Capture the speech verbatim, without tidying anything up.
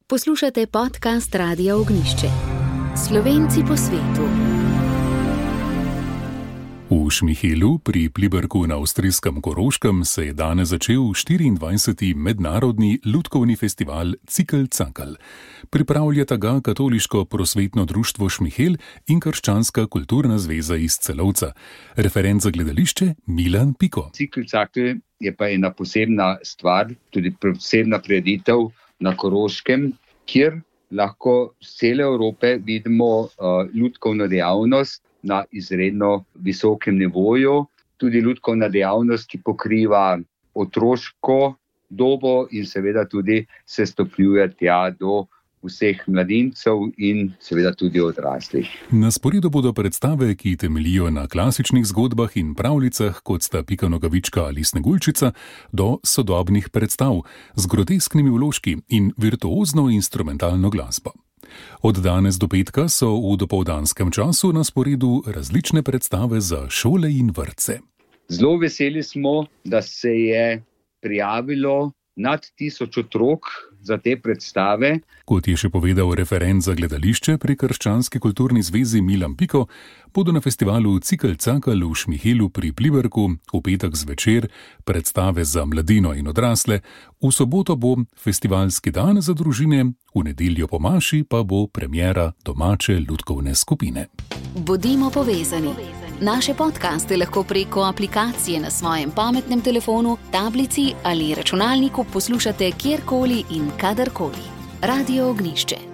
Poslušate podcast Radia Ognjišče. Slovenci po svetu. V Šmihelu pri Pliberku na avstrijskem Koroškem se je danes začel štiriindvajseti mednarodni lutkovni festival Cikelcakl. Pripravljata ga Katoliško prosvetno društvo Šmihel in Krščanska kulturna zveza iz Celovca. Referent za gledališče Milan Piko. Cikelcakl je pa ena posebna stvar, tudi posebna prireditev na Koroškem, kjer lahko z cele Evrope vidimo uh, lutkovno dejavnost na izredno visokem nivoju. Tudi lutkovna dejavnost, ki pokriva otroško dobo in seveda tudi se stopnjuje tja do vseh mladincev in seveda tudi odraslih. Na sporedu bodo predstave, ki temeljijo na klasičnih zgodbah in pravljicah, kot sta Pika Nogavička ali Sneguljčica, do sodobnih predstav z grotesknimi vložki in virtuozno instrumentalno glasbo. Od danes do petka so v dopoldanskem času na sporedu različne predstave za šole in vrtce. Zelo veseli smo, da se je prijavilo nad tisoč otrok za te predstave. Kot je še povedal referent za gledališče pri Krščanski kulturni zvezi Milan Piko, bodo na festivalu Cikelcakl v Šmihelu pri Pliberku v petek zvečer predstave za mladino in odrasle, v soboto bo festivalski dan za družine, v nedeljo po maši pa bo premiera domače lutkovne skupine. Bodimo povezani. Naše podcaste lahko preko aplikacije na svojem pametnem telefonu, tablici ali računalniku poslušate kjerkoli in kadarkoli. Radio Ognjišče.